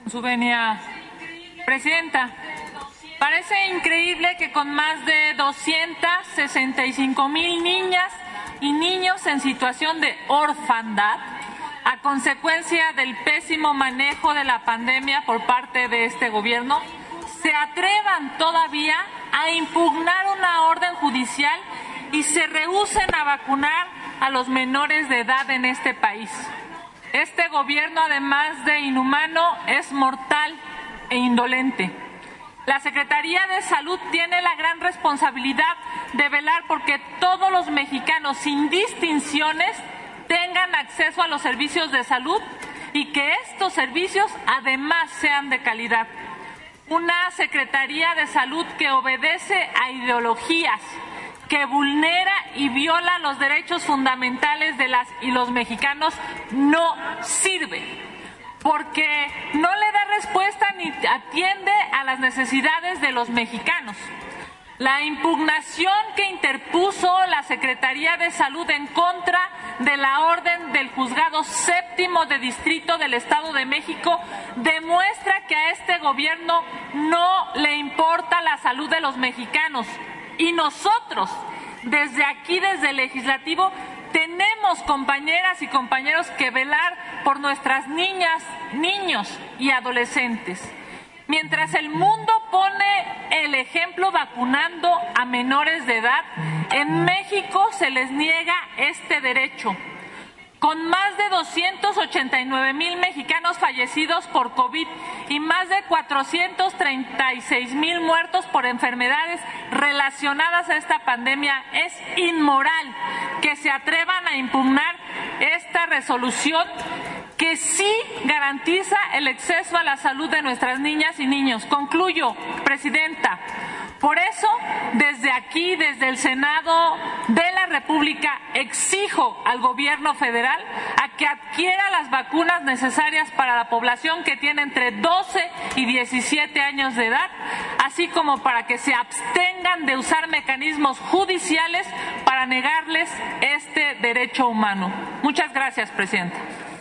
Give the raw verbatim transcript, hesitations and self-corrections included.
Su venia, Presidenta, parece increíble que con más de doscientas sesenta y cinco mil niñas y niños en situación de orfandad, a consecuencia del pésimo manejo de la pandemia por parte de este gobierno, se atrevan todavía a impugnar una orden judicial y se rehúsen a vacunar a los menores de edad en este país. Este gobierno, además de inhumano, es mortal e indolente. La Secretaría de Salud tiene la gran responsabilidad de velar porque todos los mexicanos, sin distinciones, tengan acceso a los servicios de salud y que estos servicios además sean de calidad. Una Secretaría de Salud que obedece a ideologías, que vulnera y viola los derechos fundamentales de las y los mexicanos no sirve, porque no le da respuesta ni atiende a las necesidades de los mexicanos. La impugnación que interpuso la Secretaría de Salud en contra de la orden del Juzgado Séptimo de Distrito del Estado de México demuestra que a este gobierno no le importa la salud de los mexicanos. Y nosotros, desde aquí, desde el Legislativo, tenemos, compañeras y compañeros, que velar por nuestras niñas, niños y adolescentes. Mientras el mundo pone el ejemplo vacunando a menores de edad, en México se les niega este derecho. Con más de doscientos ochenta y nueve mil mexicanos fallecidos por COVID y más de cuatrocientos treinta y seis mil muertos por enfermedades relacionadas a esta pandemia, es inmoral que se atrevan a impugnar esta resolución que sí garantiza el acceso a la salud de nuestras niñas y niños. Concluyo, Presidenta. Por eso, desde aquí, desde el Senado de la República, exijo al Gobierno federal a que adquiera las vacunas necesarias para la población que tiene entre doce y diecisiete años de edad, así como para que se abstengan de usar mecanismos judiciales para negarles este derecho humano. Muchas gracias, Presidenta.